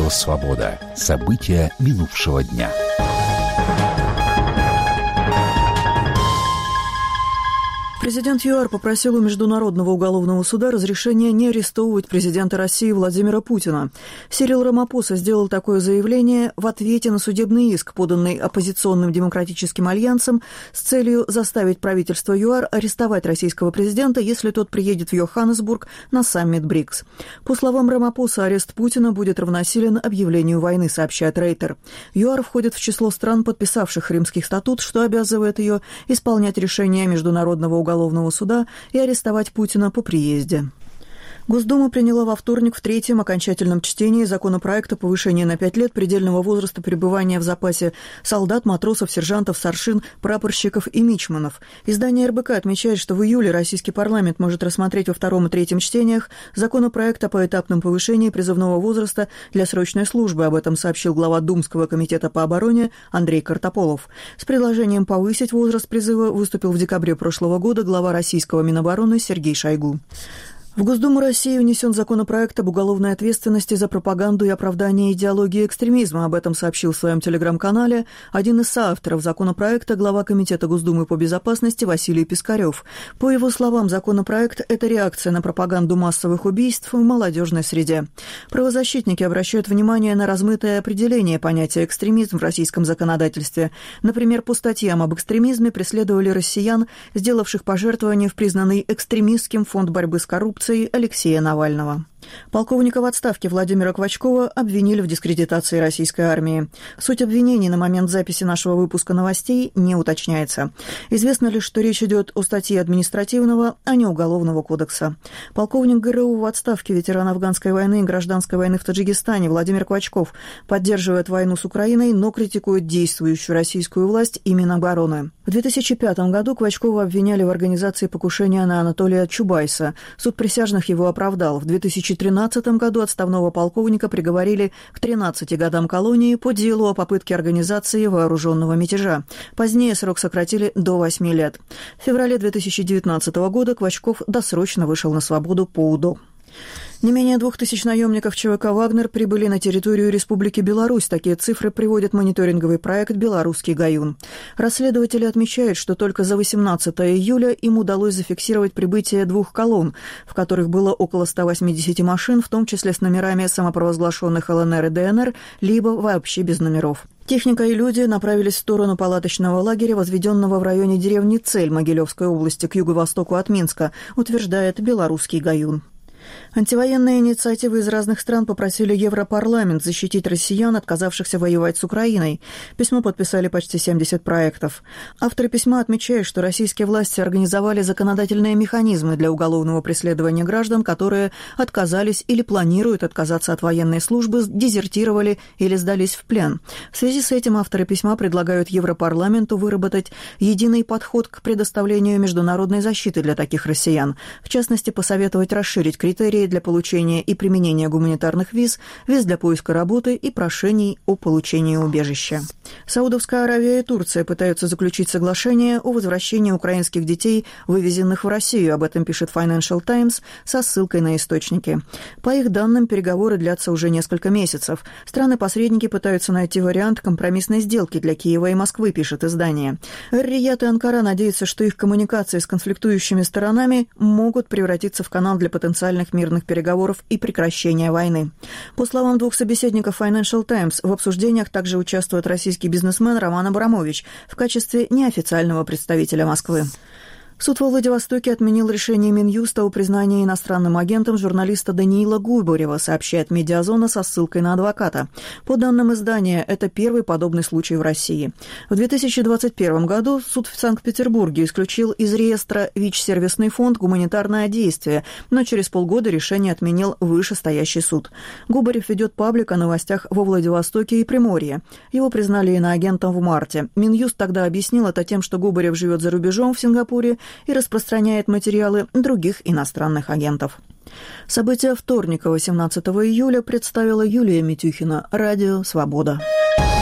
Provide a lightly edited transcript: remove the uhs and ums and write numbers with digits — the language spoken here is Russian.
Радио «Свобода». События минувшего дня. Президент ЮАР попросил у Международного уголовного суда разрешения не арестовывать президента России Владимира Путина. Сирил Рамапоса сделал такое заявление в ответе на судебный иск, поданный оппозиционным демократическим альянсом с целью заставить правительство ЮАР арестовать российского президента, если тот приедет в Йоханнесбург на саммит БРИКС. По словам Рамапоса, арест Путина будет равносилен объявлению войны, сообщает Рейтер. ЮАР входит в число стран, подписавших Римский статут, что обязывает ее исполнять решения Международного уголовного суда и арестовать Путина по приезде. Госдума приняла во вторник в третьем окончательном чтении законопроект о повышении на 5 лет предельного возраста пребывания в запасе солдат, матросов, сержантов, старшин, прапорщиков и мичманов. Издание РБК отмечает, что в июле российский парламент может рассмотреть во втором и третьем чтениях законопроект о поэтапном повышении призывного возраста для срочной службы. Об этом сообщил глава Думского комитета по обороне Андрей Картополов. С предложением повысить возраст призыва выступил в декабре прошлого года глава российского Минобороны Сергей Шойгу. В Госдуму России внесен законопроект об уголовной ответственности за пропаганду и оправдание идеологии экстремизма. Об этом сообщил в своем телеграм-канале один из соавторов законопроекта, глава Комитета Госдумы по безопасности Василий Пискарев. По его словам, законопроект – это реакция на пропаганду массовых убийств в молодежной среде. Правозащитники обращают внимание на размытое определение понятия экстремизм в российском законодательстве. Например, по статьям об экстремизме преследовали россиян, сделавших пожертвования в признанный экстремистским фонд борьбы с коррупцией Алексея Навального. Полковника в отставке Владимира Квачкова обвинили в дискредитации российской армии. Суть обвинений на момент записи нашего выпуска новостей не уточняется. Известно лишь, что речь идет о статье административного, а не уголовного кодекса. Полковник ГРУ в отставке, ветеран афганской войны и гражданской войны в Таджикистане Владимир Квачков поддерживает войну с Украиной, но критикует действующую российскую власть и Минобороны. В 2005 году Квачкова обвиняли в организации покушения на Анатолия Чубайса. Суд присяжных его оправдал. В 2013 году отставного полковника приговорили к 13 годам колонии по делу о попытке организации вооруженного мятежа. Позднее срок сократили до 8 лет. В феврале 2019 года Квачков досрочно вышел на свободу по УДО. Не менее 2000 наемников ЧВК «Вагнер» прибыли на территорию Республики Беларусь. Такие цифры приводит мониторинговый проект «Белорусский Гаюн». Расследователи отмечают, что только за 18 июля им удалось зафиксировать прибытие 2 колонн, в которых было около 180 машин, в том числе с номерами самопровозглашенных ЛНР и ДНР, либо вообще без номеров. Техника и люди направились в сторону палаточного лагеря, возведенного в районе деревни Цель Могилевской области к юго-востоку от Минска, утверждает «Белорусский Гаюн». Антивоенные инициативы из разных стран попросили Европарламент защитить россиян, отказавшихся воевать с Украиной. Письмо подписали почти 70 проектов. Авторы письма отмечают, что российские власти организовали законодательные механизмы для уголовного преследования граждан, которые отказались или планируют отказаться от военной службы, дезертировали или сдались в плен. В связи с этим авторы письма предлагают Европарламенту выработать единый подход к предоставлению международной защиты для таких россиян. В частности, посоветовать расширить критерии для получения и применения гуманитарных виз, виз для поиска работы и прошений о получении убежища. Саудовская Аравия и Турция пытаются заключить соглашение о возвращении украинских детей, вывезенных в Россию. Об этом пишет Financial Times со ссылкой на источники. По их данным, переговоры длятся уже несколько месяцев. Страны-посредники пытаются найти вариант компромиссной сделки для Киева и Москвы, пишет издание. Эр-Рияд и Анкара надеются, что их коммуникации с конфликтующими сторонами могут превратиться в канал для потенциальных мирных переговоров и прекращения войны. По словам 2 собеседников Financial Times, в обсуждениях также участвует российский бизнесмен Роман Абрамович в качестве неофициального представителя Москвы. Суд во Владивостоке отменил решение Минюста о признании иностранным агентом журналиста Даниила Губарева, сообщает «Медиазона» со ссылкой на адвоката. По данным издания, это первый подобный случай в России. В 2021 году суд в Санкт-Петербурге исключил из реестра ВИЧ-сервисный фонд «Гуманитарное действие», но через полгода решение отменил вышестоящий суд. Губарев ведет паблик о новостях во Владивостоке и Приморье. Его признали иноагентом в марте. Минюст тогда объяснил это тем, что Губарев живет за рубежом в Сингапуре и распространяет материалы других иностранных агентов. События вторника, 18 июля, представила Юлия Митюхина. Радио «Свобода».